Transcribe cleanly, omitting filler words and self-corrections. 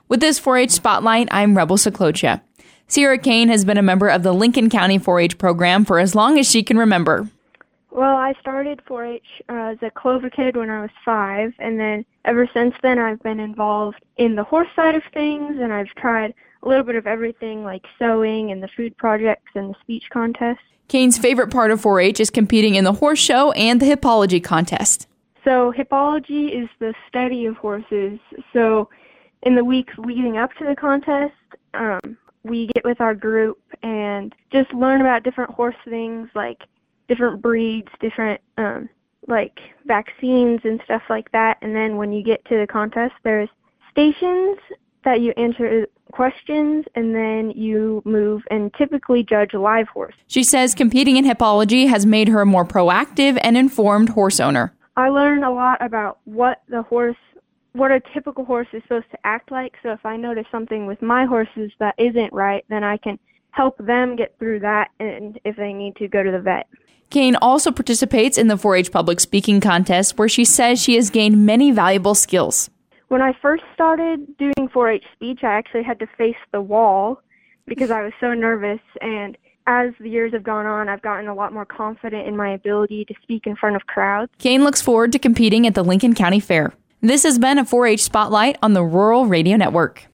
With this 4-H Spotlight, I'm Rebel Seclocha. Sierra Kane has been a member of the Lincoln County 4-H program for as long as she can remember. Well, I started 4-H as a Clover kid when I was 5, and then ever since then I've been involved in the horse side of things, and I've tried a little bit of everything like sewing and the food projects and the speech contest. Kane's favorite part of 4-H is competing in the horse show and the hippology contest. So hippology is the study of horses. So in the weeks leading up to the contest, we get with our group and just learn about different horse things like different breeds, different like vaccines and stuff like that. And then when you get to the contest, there's stations that you answer questions, and then you move and typically judge a live horse. She says competing in hippology has made her a more proactive and informed horse owner. I learned a lot about what a typical horse is supposed to act like. So if I notice something with my horses that isn't right, then I can help them get through that, and if they need to, go to the vet. Kane also participates in the 4-H public speaking contest, where she says she has gained many valuable skills. When I first started doing 4-H speech, I actually had to face the wall because I was so nervous, and as the years have gone on, I've gotten a lot more confident in my ability to speak in front of crowds. Kane looks forward to competing at the Lincoln County Fair. This has been a 4-H Spotlight on the Rural Radio Network.